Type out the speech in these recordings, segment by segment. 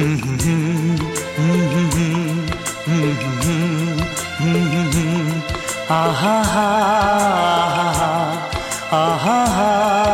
आहा हा आहा हा।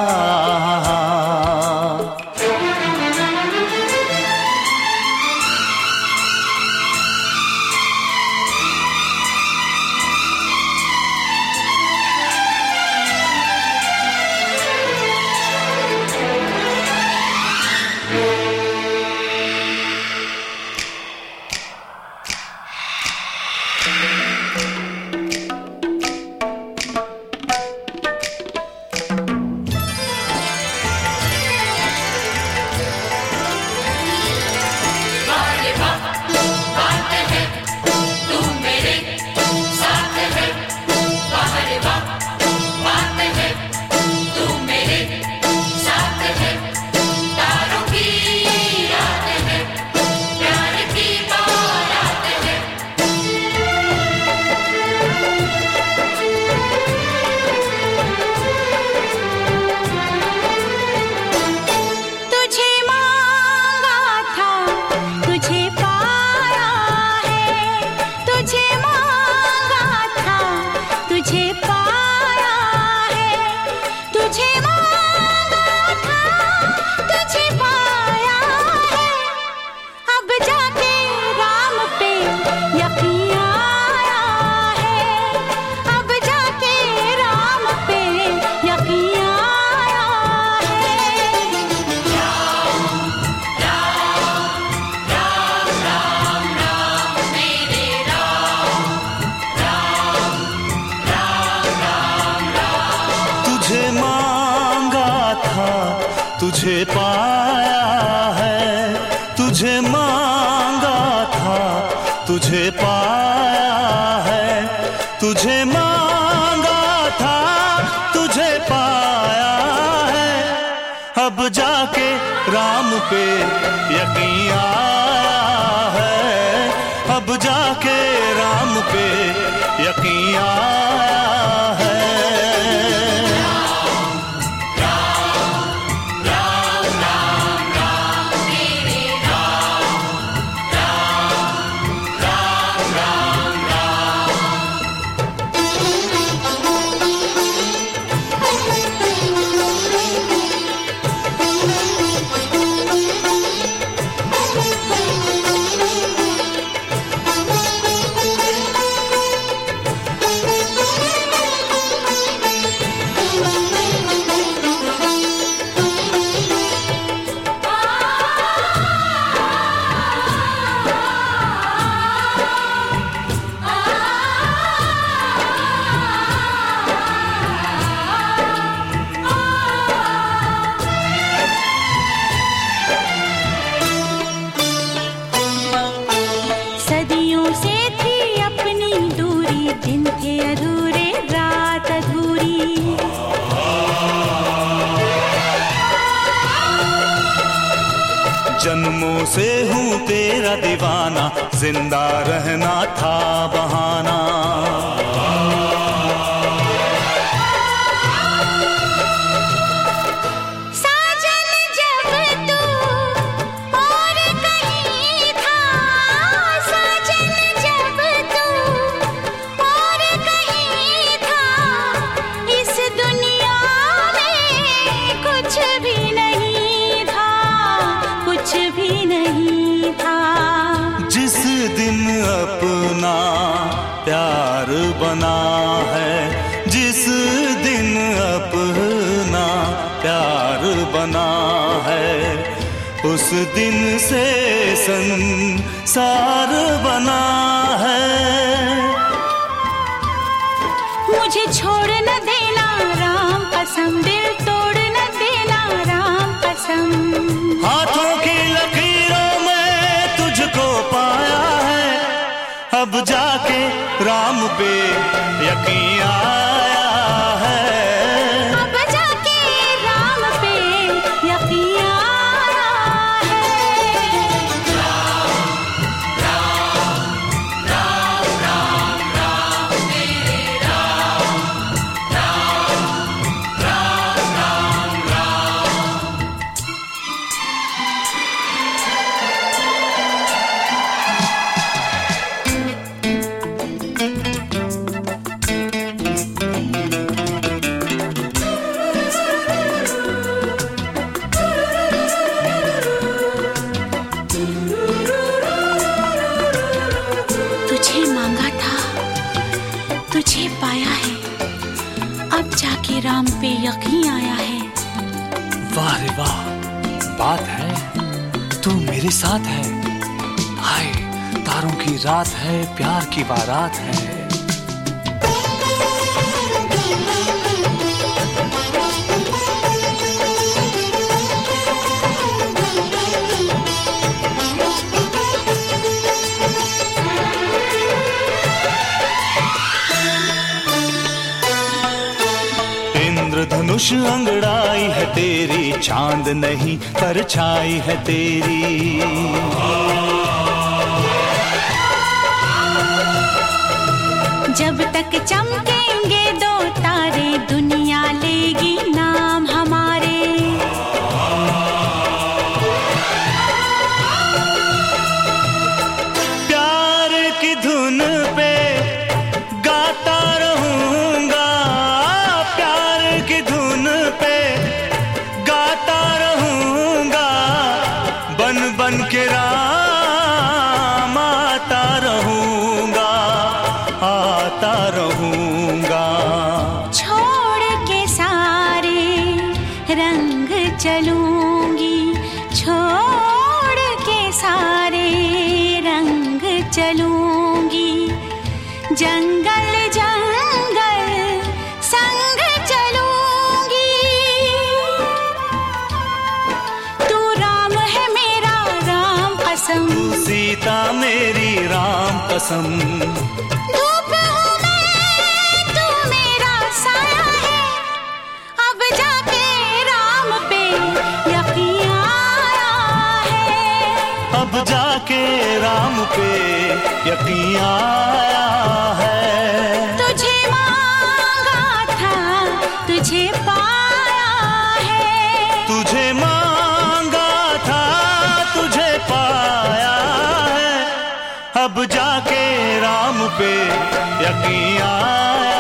तुझे पाया है, तुझे मांगा था, तुझे पाया है, तुझे मांगा था, तुझे पाया है। अब जाके राम पे यकीन आया है, अब जाके राम पे यकीन आया है। जन्मों से हूँ तेरा दीवाना, जिंदा रहना था बहाना। साजन जब तू और कहीं था, साजन जब तू और कहीं था, इस दुनिया में कुछ भी नहीं था, कुछ भी नहीं था। जिस दिन अपना प्यार बना है, जिस दिन अपना प्यार बना है, उस दिन से संसार बना है। मुझे छोड़ न देना राम कसम, दिल तोड़ न देना राम कसम। हाथों की लकीरों में तुझको पाया है, अब जाके राम पे यकीन आया है। अब जाके राम पे यकीन आया है। राम पे यकीन आया है। वाह रे वाह, बात है, तू मेरे साथ है। हाय, तारों की रात है, प्यार की बारात है। इंद्रधनुष अंगड़ाई है तेरी, चांद नहीं परछाई है तेरी। जब तक चमकेंगे दो तारे, दुनिया लेगी नाम हमारे। प्यार की धुन पे गाता रहूंगा, प्यार की धुन पे गाता रहूंगा, बन बन के राम आता रहूंगा, आता रहूंगा। छोड़ के सारे रंग चलूंगी, छोड़ के सारे रंग चलूंगी, जंगल जंगल संग चलूंगी। तू राम है मेरा राम कसम, तू सीता मेरी राम कसम। धूप हूँ मैं, तू मेरा साया है, अब जाके राम पे यकीन आया है। अब जाके राम पे यकीन आया है। तुझे मांगा था, तुझे पाया है। तुझे मांगा था, तुझे पाया है। अब जाके राम पे यकीन आया